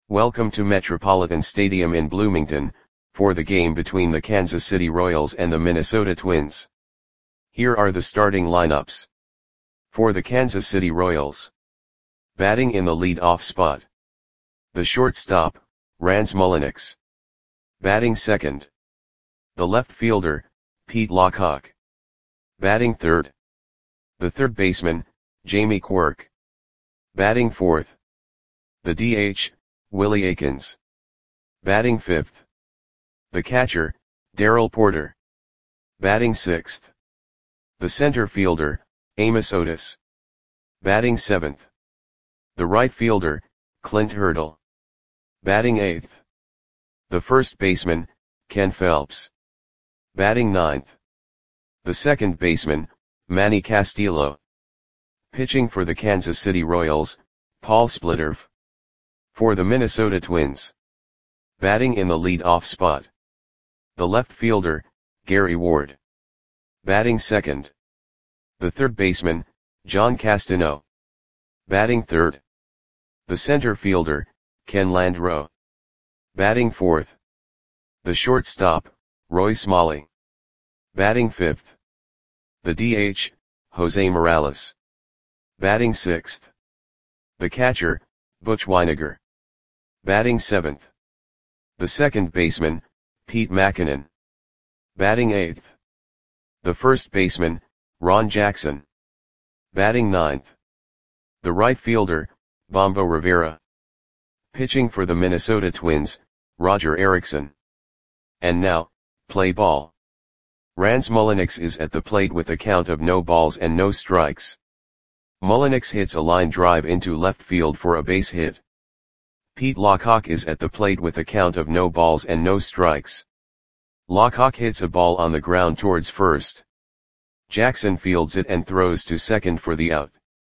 Welcome to Metropolitan Stadium in Bloomington, for the game between the Kansas City Royals and the Minnesota Twins. Here are the starting lineups. For the Kansas City Royals. Batting in the lead-off spot. The shortstop, Rance Mulliniks. Batting second. The left fielder, Pete Lockhart. Batting third. The third baseman, Jamie Quirk. Batting fourth. The DH, Willie Aikens. Batting fifth. The catcher, Darrell Porter. Batting sixth. The center fielder, Amos Otis. Batting seventh. The right fielder, Clint Hurdle. Batting eighth. The first baseman, Ken Phelps. Batting ninth. The second baseman, Manny Castillo. Pitching for the Kansas City Royals, Paul Splittorff. For the Minnesota Twins. Batting in the lead-off spot. The left fielder, Gary Ward. Batting second. The third baseman, John Castano. Batting third. The center fielder, Ken Landreaux. Batting fourth. The shortstop, Roy Smalley. Batting fifth. The DH, Jose Morales. Batting sixth. The catcher, Butch Wynegar. Batting seventh. The second baseman, Pete Mackinnon. Batting eighth. The first baseman, Ron Jackson. Batting ninth. The right fielder, Bombo Rivera. Pitching for the Minnesota Twins, Roger Erickson. And now, play ball. Rance Mulliniks is at the plate with a count of no balls and no strikes. Mulliniks hits a line drive into left field for a base hit. Pete Lockhart is at the plate with a count of no balls and no strikes. Lockhart hits a ball on the ground towards first. Jackson fields it and throws to second for the out.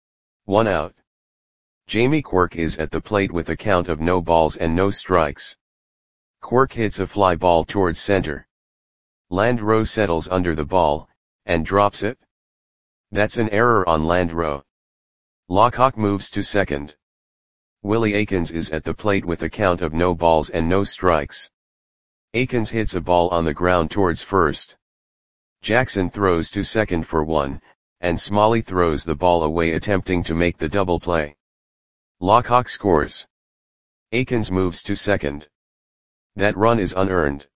1 out. Jamie Quirk is at the plate with a count of no balls and no strikes. Quirk hits a fly ball towards center. Landreaux settles under the ball, and drops it. That's an error on Landreaux. Lockhart moves to second. Willie Aikens is at the plate with a count of no balls and no strikes. Aikens hits a ball on the ground towards first. Jackson throws to second for 1, and Smalley throws the ball away attempting to make the double play. Lockhart scores. Aikens moves to second. That run is unearned.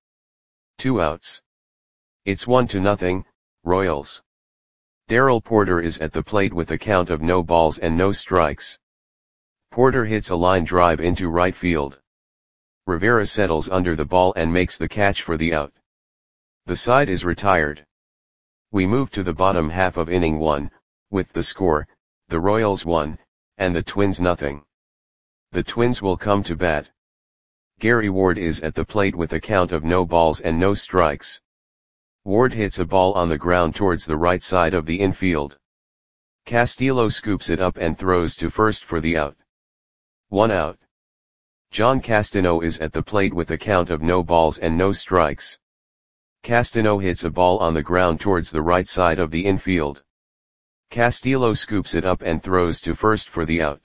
2 outs. It's 1-0, Royals. Darrell Porter is at the plate with a count of no balls and no strikes. Porter hits a line drive into right field. Rivera settles under the ball and makes the catch for the out. The side is retired. We move to the bottom half of inning 1, with the score, the Royals 1, and the Twins 0. The Twins will come to bat. Gary Ward is at the plate with a count of no balls and no strikes. Ward hits a ball on the ground towards the right side of the infield. Castillo scoops it up and throws to first for the out. 1 out. John Castano is at the plate with a count of no balls and no strikes. Castano hits a ball on the ground towards the right side of the infield. Castillo scoops it up and throws to first for the out.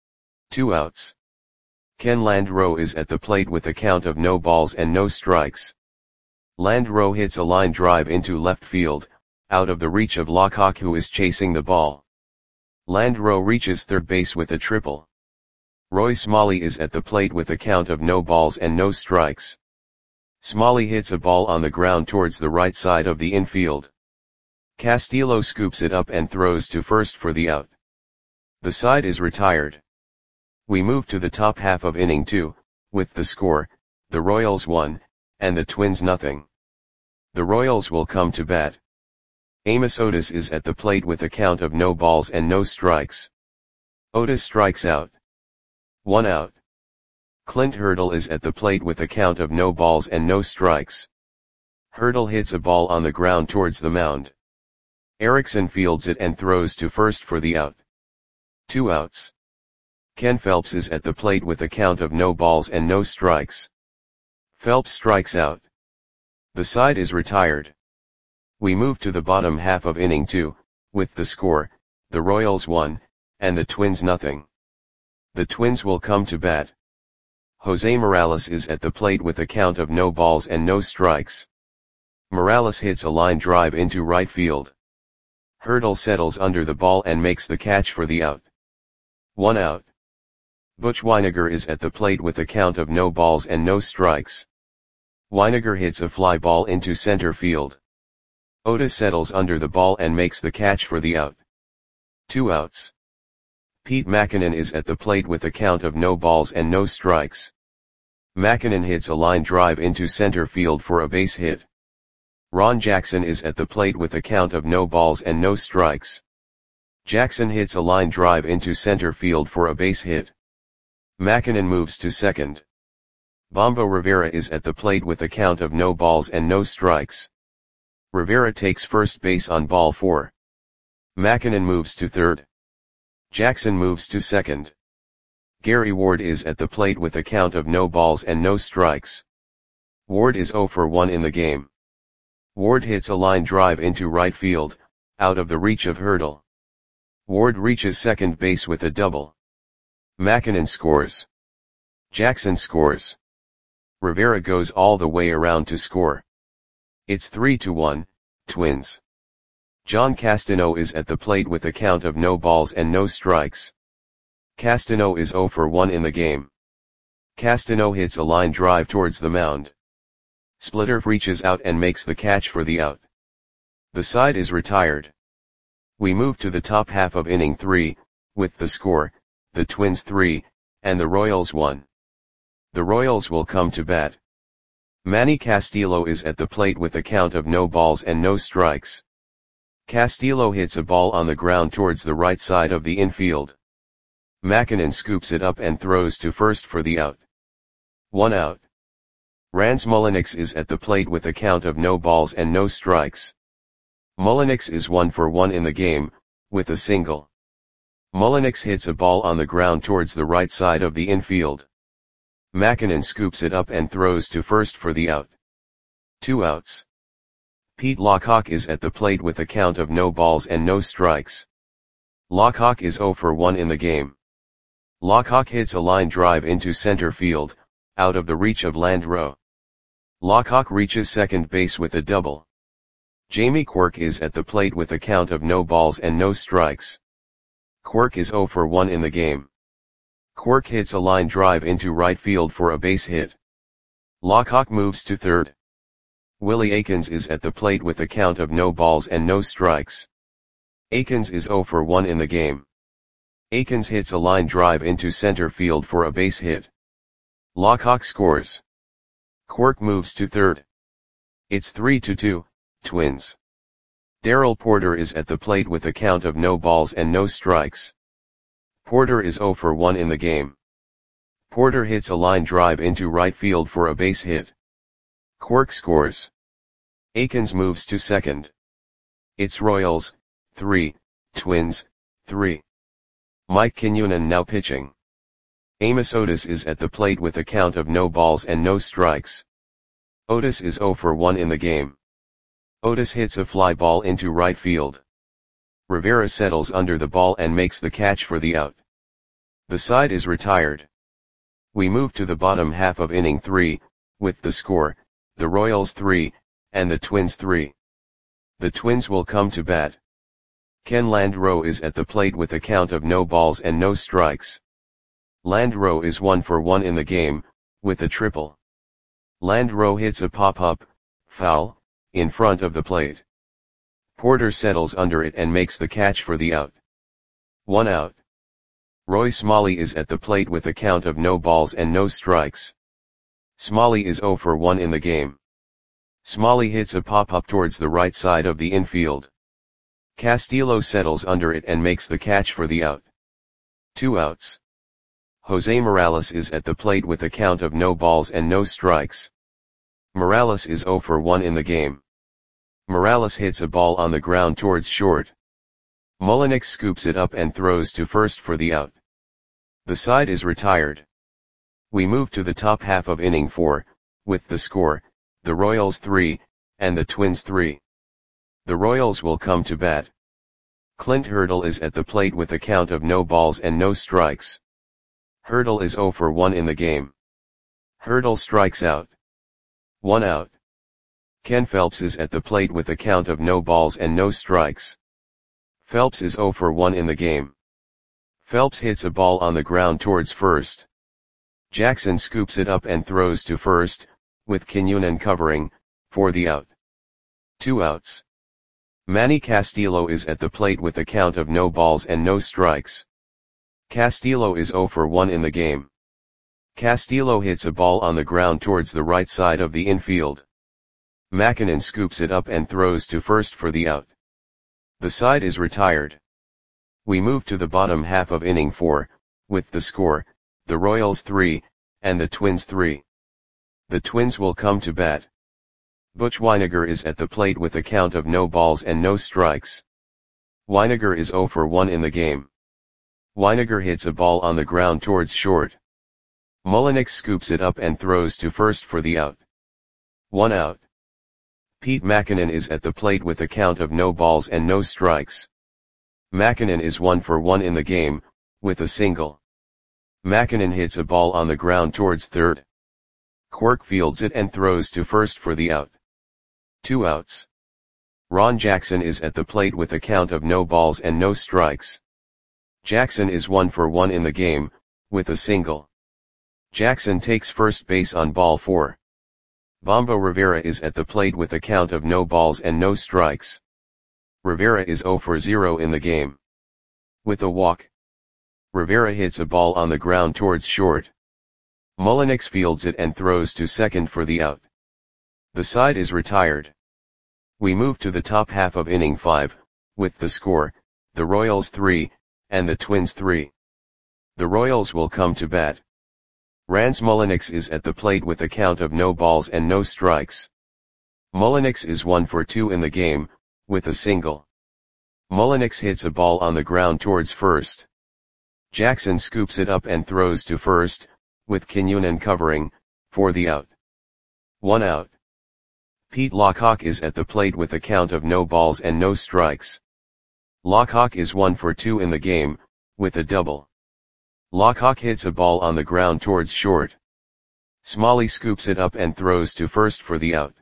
2 outs. Ken Landreaux is at the plate with a count of no balls and no strikes. Landreaux hits a line drive into left field, out of the reach of Lockhart who is chasing the ball. Landreaux reaches third base with a triple. Roy Smalley is at the plate with a count of no balls and no strikes. Smalley hits a ball on the ground towards the right side of the infield. Castillo scoops it up and throws to first for the out. The side is retired. We move to the top half of inning 2, with the score, the Royals 1, and the Twins 0. The Royals will come to bat. Amos Otis is at the plate with a count of no balls and no strikes. Otis strikes out. 1 out. Clint Hurdle is at the plate with a count of no balls and no strikes. Hurdle hits a ball on the ground towards the mound. Erickson fields it and throws to first for the out. 2 outs. Ken Phelps is at the plate with a count of no balls and no strikes. Phelps strikes out. The side is retired. We move to the bottom half of inning 2, with the score, the Royals 1, and the Twins 0. The Twins will come to bat. Jose Morales is at the plate with a count of no balls and no strikes. Morales hits a line drive into right field. Hurdle settles under the ball and makes the catch for the out. 1 out. Butch Wynegar is at the plate with a count of no balls and no strikes. Wynegar hits a fly ball into center field. Otis settles under the ball and makes the catch for the out. 2 outs. Pete Mackinnon is at the plate with a count of no balls and no strikes. Mackinnon hits a line drive into center field for a base hit. Ron Jackson is at the plate with a count of no balls and no strikes. Jackson hits a line drive into center field for a base hit. Mackinnon moves to second. Bombo Rivera is at the plate with a count of no balls and no strikes. Rivera takes first base on ball 4. Mackinnon moves to third. Jackson moves to second. Gary Ward is at the plate with a count of no balls and no strikes. Ward is 0 for 1 in the game. Ward hits a line drive into right field, out of the reach of Hurdle. Ward reaches second base with a double. Mackinnon scores. Jackson scores. Rivera goes all the way around to score. It's 3-1, Twins. John Castano is at the plate with a count of no balls and no strikes. Castano is 0 for 1 in the game. Castano hits a line drive towards the mound. Splitter reaches out and makes the catch for the out. The side is retired. We move to the top half of inning 3, with the score, the Twins 3, and the Royals 1. The Royals will come to bat. Manny Castillo is at the plate with a count of no balls and no strikes. Castillo hits a ball on the ground towards the right side of the infield. Mackinnon scoops it up and throws to first for the out. 1 out. Rans Mulliniks is at the plate with a count of no balls and no strikes. Mulliniks is 1 for 1 in the game, with a single. Mulliniks hits a ball on the ground towards the right side of the infield. Mackinnon scoops it up and throws to first for the out. 2 outs. Pete Lockhawk is at the plate with a count of no balls and no strikes. Lockhawk is 0 for 1 in the game. Lockhawk hits a line drive into center field, out of the reach of Landreau. Lockhawk reaches second base with a double. Jamie Quirk is at the plate with a count of no balls and no strikes. Quirk is 0 for 1 in the game. Quirk hits a line drive into right field for a base hit. Lockhawk moves to third. Willie Aikens is at the plate with a count of no balls and no strikes. Aikens is 0 for 1 in the game. Aikens hits a line drive into center field for a base hit. Lockhawk scores. Quirk moves to third. It's 3-2, Twins. Darrell Porter is at the plate with a count of no balls and no strikes. Porter is 0 for 1 in the game. Porter hits a line drive into right field for a base hit. Quirk scores. Aikens moves to second. It's Royals, 3, Twins, 3. Mike Quinones now pitching. Amos Otis is at the plate with a count of no balls and no strikes. Otis is 0 for 1 in the game. Otis hits a fly ball into right field. Rivera settles under the ball and makes the catch for the out. The side is retired. We move to the bottom half of inning 3, with the score, the Royals 3, and the Twins 3. The Twins will come to bat. Ken Landreau is at the plate with a count of no balls and no strikes. Landreau is 1 for 1 in the game, with a triple. Landreau hits a pop-up, foul, in front of the plate. Porter settles under it and makes the catch for the out. 1 out. Roy Smalley is at the plate with a count of no balls and no strikes. Smalley is 0 for 1 in the game. Smalley hits a pop-up towards the right side of the infield. Castillo settles under it and makes the catch for the out. 2 outs. Jose Morales is at the plate with a count of no balls and no strikes. Morales is 0 for 1 in the game. Morales hits a ball on the ground towards short. Mulliniks scoops it up and throws to first for the out. The side is retired. We move to the top half of inning 4, with the score, the Royals 3, and the Twins 3. The Royals will come to bat. Clint Hurdle is at the plate with a count of no balls and no strikes. Hurdle is 0 for 1 in the game. Hurdle strikes out. 1 out. Ken Phelps is at the plate with a count of no balls and no strikes. Phelps is 0 for 1 in the game. Phelps hits a ball on the ground towards first. Jackson scoops it up and throws to first, with Quinones covering, for the out. 2 outs. Manny Castillo is at the plate with a count of no balls and no strikes. Castillo is 0 for 1 in the game. Castillo hits a ball on the ground towards the right side of the infield. McKinnon scoops it up and throws to first for the out. The side is retired. We move to the bottom half of inning 4, with the score, the Royals 3, and the Twins 3. The Twins will come to bat. Butch Wynegar is at the plate with a count of no balls and no strikes. Wynegar is 0 for 1 in the game. Wynegar hits a ball on the ground towards short. Mullenix scoops it up and throws to first for the out. 1 out. Pete McKinnon is at the plate with a count of no balls and no strikes. McKinnon is 1 for 1 in the game, with a single. McKinnon hits a ball on the ground towards third. Quirk fields it and throws to first for the out. 2 outs. Ron Jackson is at the plate with a count of no balls and no strikes. Jackson is 1 for 1 in the game, with a single. Jackson takes first base on ball 4. Bombo Rivera is at the plate with a count of no balls and no strikes. Rivera is 0 for 0 in the game. With a walk. Rivera hits a ball on the ground towards short. Mullenix fields it and throws to second for the out. The side is retired. We move to the top half of inning 5, with the score, the Royals 3, and the Twins 3. The Royals will come to bat. Rance Mullenix is at the plate with a count of no balls and no strikes. Mullenix is 1 for 2 in the game, with a single. Mullenix hits a ball on the ground towards first. Jackson scoops it up and throws to first, with Quinones covering, for the out. 1 out. Pete Lockhawk is at the plate with a count of no balls and no strikes. Lockhawk is 1 for 2 in the game, with a double. Lockhawk hits a ball on the ground towards short. Smalley scoops it up and throws to first for the out.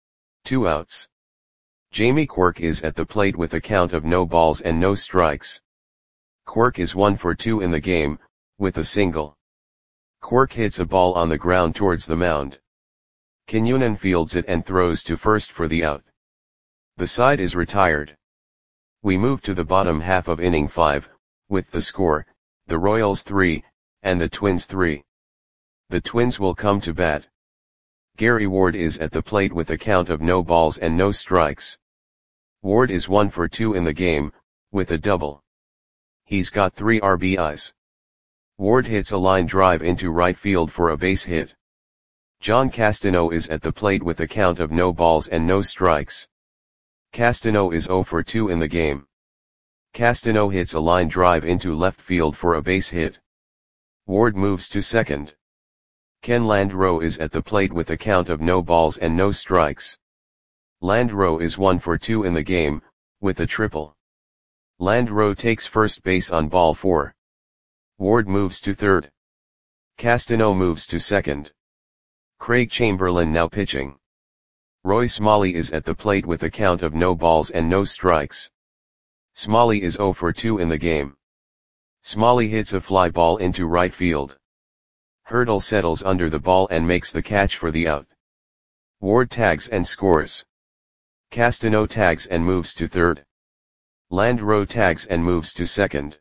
2 outs. Jamie Quirk is at the plate with a count of no balls and no strikes. Quirk is 1 for 2 in the game, with a single. Quirk hits a ball on the ground towards the mound. Quinones fields it and throws to first for the out. The side is retired. We move to the bottom half of inning 5, with the score, the Royals 3, and the Twins 3. The Twins will come to bat. Gary Ward is at the plate with a count of no balls and no strikes. Ward is 1 for 2 in the game, with a double. He's got 3 RBIs. Ward hits a line drive into right field for a base hit. John Castano is at the plate with a count of no balls and no strikes. Castano is 0 for 2 in the game. Castano hits a line drive into left field for a base hit. Ward moves to second. Ken Landreau is at the plate with a count of no balls and no strikes. Landreau is 1 for 2 in the game, with a triple. Landreau takes first base on ball 4. Ward moves to third. Castano moves to second. Craig Chamberlain now pitching. Roy Smalley is at the plate with a count of no balls and no strikes. Smalley is 0 for 2 in the game. Smalley hits a fly ball into right field. Hurdle settles under the ball and makes the catch for the out. Ward tags and scores. Castano tags and moves to third. Landreau tags and moves to second.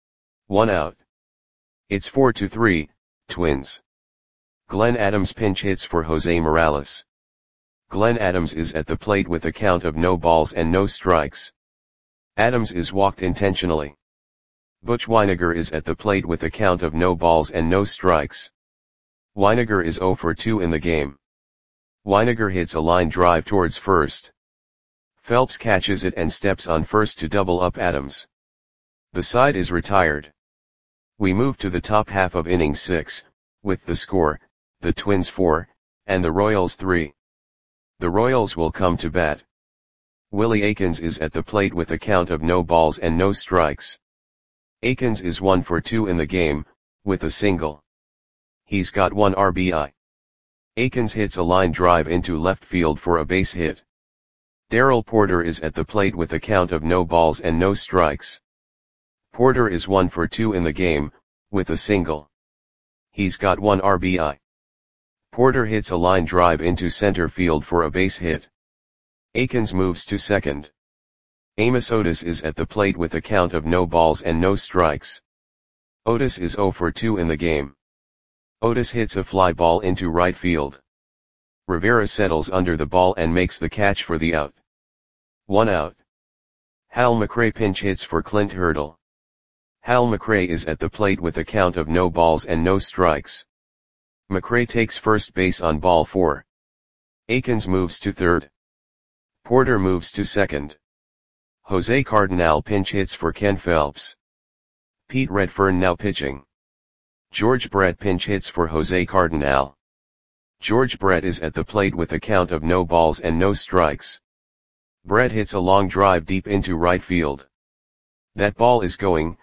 1 out. It's 4-3, Twins. Glenn Adams pinch hits for Jose Morales. Glenn Adams is at the plate with a count of no balls and no strikes. Adams is walked intentionally. Butch Wynegar is at the plate with a count of no balls and no strikes. Wynegar is 0 for 2 in the game. Wynegar hits a line drive towards first. Phelps catches it and steps on first to double up Adams. The side is retired. We move to the top half of inning 6, with the score, the Twins 4, and the Royals 3. The Royals will come to bat. Willie Aikens is at the plate with a count of no balls and no strikes. Aikens is 1 for 2 in the game, with a single. He's got 1 RBI. Akins hits a line drive into left field for a base hit. Darrell Porter is at the plate with a count of no balls and no strikes. Porter is 1 for 2 in the game, with a single. He's got 1 RBI. Porter hits a line drive into center field for a base hit. Akins moves to second. Amos Otis is at the plate with a count of no balls and no strikes. Otis is 0 for 2 in the game. Otis hits a fly ball into right field. Rivera settles under the ball and makes the catch for the out. 1 out. Hal McRae pinch hits for Clint Hurdle. Hal McRae is at the plate with a count of no balls and no strikes. McRae takes first base on ball 4. Akins moves to third. Porter moves to second. Jose Cardinal pinch hits for Ken Phelps. Pete Redfern now pitching. George Brett pinch hits for Jose Cardinal. George Brett is at the plate with a count of no balls and no strikes. Brett hits a long drive deep into right field. That ball is gone.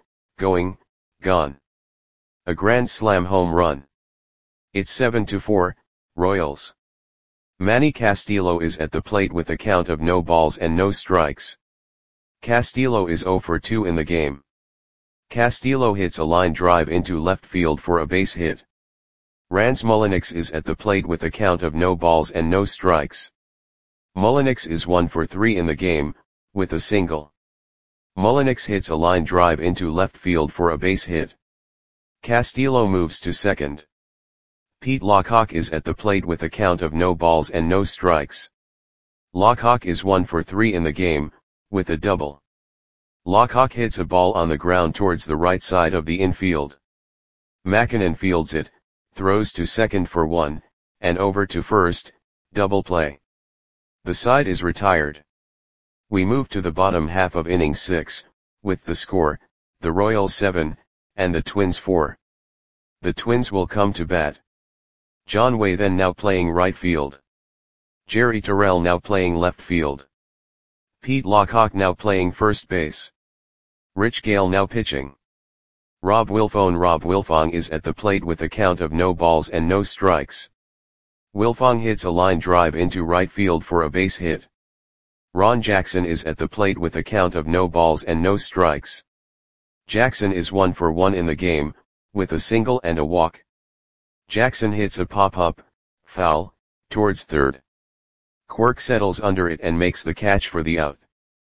A grand slam home run. It's 7-4, Royals. Manny Castillo is at the plate with a count of no balls and no strikes. Castillo is 0 for 2 in the game. Castillo hits a line drive into left field for a base hit. Rance Mulliniks is at the plate with a count of no balls and no strikes. Mulliniks is 1 for 3 in the game, with a single. Mulliniks hits a line drive into left field for a base hit. Castillo moves to second. Pete Lockhawk is at the plate with a count of no balls and no strikes. Lockhawk is 1 for 3 in the game, with a double. Lockhawk hits a ball on the ground towards the right side of the infield. Mackinnon fields it, throws to second for 1, and over to first, double play. The side is retired. We move to the bottom half of inning 6, with the score, the Royals 7, and the Twins 4. The Twins will come to bat. John Way then now playing right field. Jerry Terrell now playing left field. Pete Lockhawk now playing first base. Rich Gale now pitching. Rob Wilfong is at the plate with a count of no balls and no strikes. Wilfong hits a line drive into right field for a base hit. Ron Jackson is at the plate with a count of no balls and no strikes. Jackson is 1 for 1 in the game, with a single and a walk. Jackson hits a pop-up, foul, towards third. Quirk settles under it and makes the catch for the out.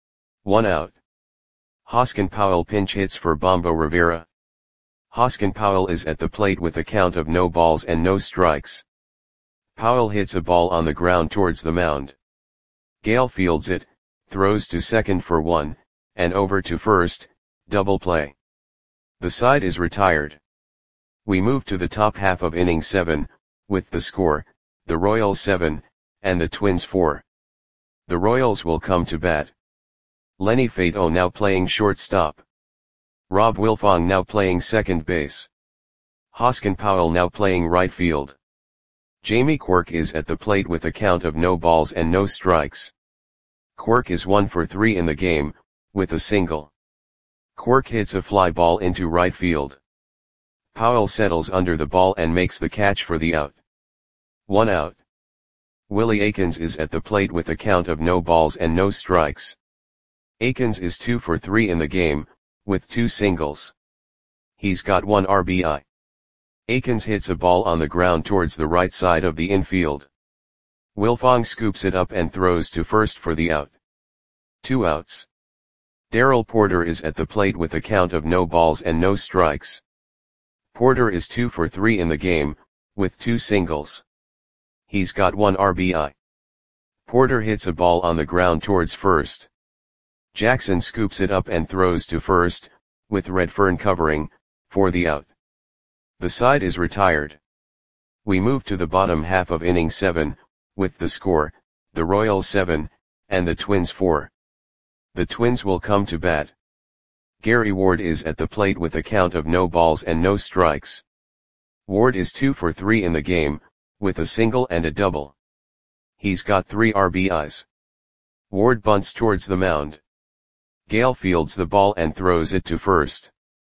1 out. Hoskin Powell pinch hits for Bombo Rivera. Hoskin Powell is at the plate with a count of no balls and no strikes. Powell hits a ball on the ground towards the mound. Gale fields it, throws to second for 1, and over to first, double play. The side is retired. We move to the top half of inning 7, with the score, the Royals 7, and the Twins 4. The Royals will come to bat. Lenny Fato now playing shortstop. Rob Wilfong now playing second base. Hoskin Powell now playing right field. Jamie Quirk is at the plate with a count of no balls and no strikes. Quirk is 1 for 3 in the game, with a single. Quirk hits a fly ball into right field. Powell settles under the ball and makes the catch for the out. 1 out. Willie Akins is at the plate with a count of no balls and no strikes. Akins is 2 for 3 in the game, with 2 singles. He's got 1 RBI. Akins hits a ball on the ground towards the right side of the infield. Wilfong scoops it up and throws to first for the out. 2 outs. Darrell Porter is at the plate with a count of no balls and no strikes. Porter is 2 for 3 in the game, with 2 singles. He's got 1 RBI. Porter hits a ball on the ground towards first. Jackson scoops it up and throws to first, with Redfern covering, for the out. The side is retired. We move to the bottom half of inning 7, with the score, the Royals 7, and the Twins 4. The Twins will come to bat. Gary Ward is at the plate with a count of no balls and no strikes. Ward is 2 for 3 in the game, with a single and a double. He's got 3 RBIs. Ward bunts towards the mound. Gale fields the ball and throws it to first.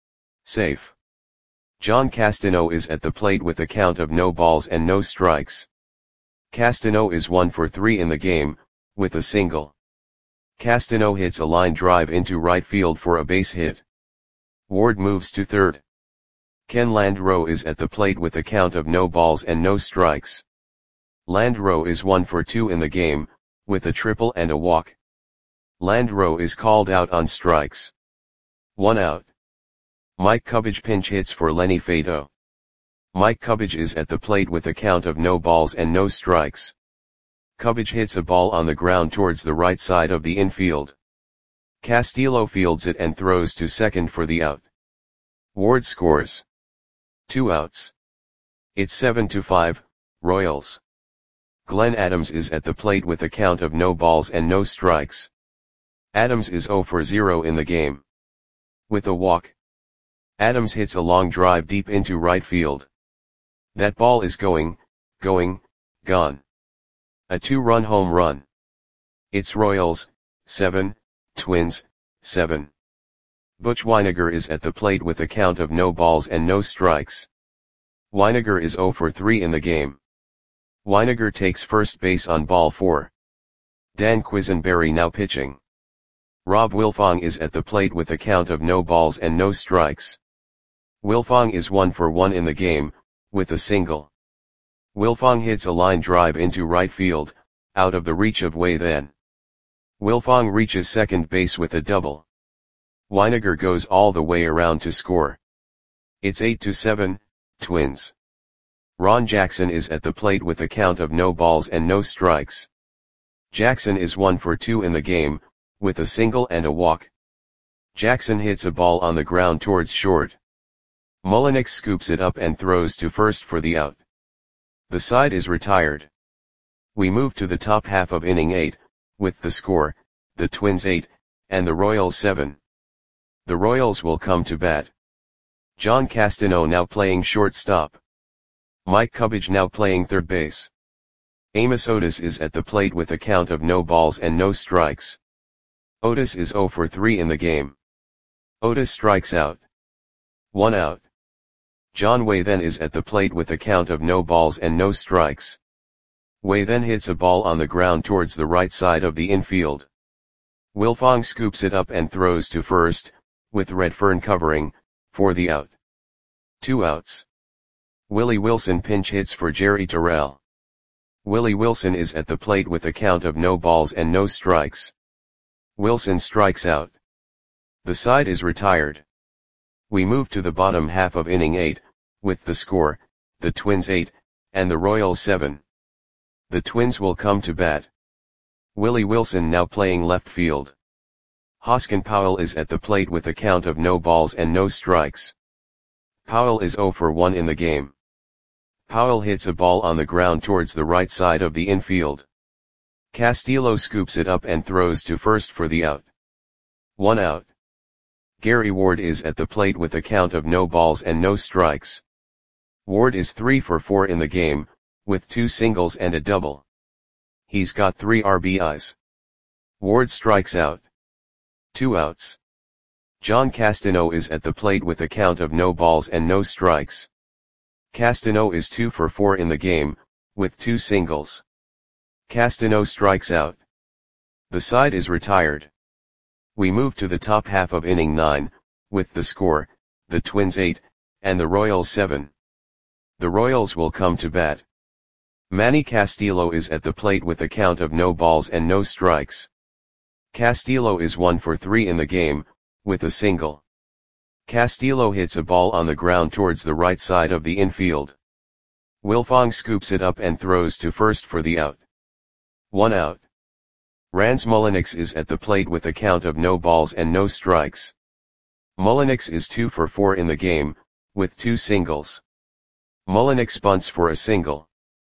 Safe. John Castano is at the plate with a count of no balls and no strikes. Castano is 1 for 3 in the game, with a single. Castano hits a line drive into right field for a base hit. Ward moves to third. Ken Landreau is at the plate with a count of no balls and no strikes. Landreau is 1 for 2 in the game, with a triple and a walk. Landreau is called out on strikes. 1 out. Mike Cubbage pinch hits for Lenny Fato. Mike Cubbage is at the plate with a count of no balls and no strikes. Cubbage hits a ball on the ground towards the right side of the infield. Castillo fields it and throws to second for the out. Ward scores. 2 outs. It's 7-5, Royals. Glenn Adams is at the plate with a count of no balls and no strikes. Adams is 0 for 0 in the game. With a walk. Adams hits a long drive deep into right field. That ball is gone. A 2-run home run. It's Royals, 7, Twins, 7. Butch Wynegar is at the plate with a count of no balls and no strikes. Wynegar is 0 for 3 in the game. Wynegar takes first base on ball 4. Dan Quisenberry now pitching. Rob Wilfong is at the plate with a count of no balls and no strikes. Wilfong is 1 for 1 in the game, with a single. Wilfong hits a line drive into right field, out of the reach of Wei Then. Wilfong reaches second base with a double. Wynegar goes all the way around to score. It's 8-7, Twins. Ron Jackson is at the plate with a count of no balls and no strikes. Jackson is 1 for 2 in the game, with a single and a walk. Jackson hits a ball on the ground towards short. Mullenix scoops it up and throws to first for the out. The side is retired. We move to the top half of inning 8, with the score, the Twins 8, and the Royals 7. The Royals will come to bat. John Castano now playing shortstop. Mike Cubbage now playing third base. Amos Otis is at the plate with a count of no balls and no strikes. Otis is 0 for 3 in the game. Otis strikes out. 1 out. John Wei Then is at the plate with a count of no balls and no strikes. Wei Then hits a ball on the ground towards the right side of the infield. Wilfong scoops it up and throws to first, with Redfern covering, for the out. 2 outs. Willie Wilson pinch hits for Jerry Terrell. Willie Wilson is at the plate with a count of no balls and no strikes. Wilson strikes out. The side is retired. We move to the bottom half of inning 8, with the score, the Twins 8, and the Royals 7. The Twins will come to bat. Willie Wilson now playing left field. Hoskin Powell is at the plate with a count of no balls and no strikes. Powell is 0 for 1 in the game. Powell hits a ball on the ground towards the right side of the infield. Castillo scoops it up and throws to first for the out. 1 out. Gary Ward is at the plate with a count of no balls and no strikes. Ward is 3 for 4 in the game, with 2 singles and a double. He's got 3 RBIs. Ward strikes out. 2 outs. John Castano is at the plate with a count of no balls and no strikes. Castano is 2 for 4 in the game, with 2 singles. Castano strikes out. The side is retired. We move to the top half of inning 9, with the score, the Twins 8, and the Royals 7. The Royals will come to bat. Manny Castillo is at the plate with a count of no balls and no strikes. Castillo is 1 for 3 in the game, with a single. Castillo hits a ball on the ground towards the right side of the infield. Wilfong scoops it up and throws to first for the out. 1 out. Rans Mullenix is at the plate with a count of no balls and no strikes. Mullenix is 2 for 4 in the game, with 2 singles. Mullenix bunts for a single.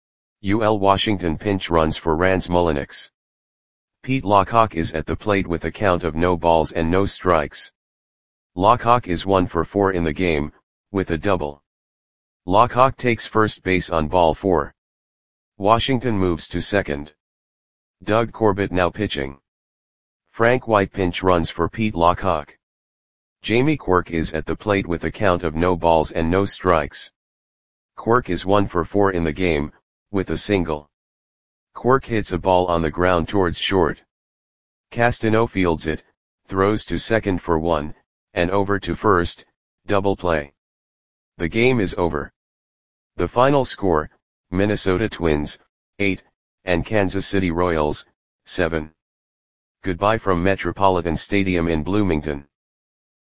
UL Washington pinch runs for Rans Mullenix. Pete Lockhawk is at the plate with a count of no balls and no strikes. Lockhawk is 1 for 4 in the game, with a double. Lockhawk takes first base on ball 4. Washington moves to second. Doug Corbett now pitching. Frank White pinch runs for Pete Lockhawk. Jamie Quirk is at the plate with a count of no balls and no strikes. Quirk is 1 for 4 in the game, with a single. Quirk hits a ball on the ground towards short. Castano fields it, throws to second for 1, and over to first, double play. The game is over. The final score, Minnesota Twins, 8, and Kansas City Royals, 7. Goodbye from Metropolitan Stadium in Bloomington.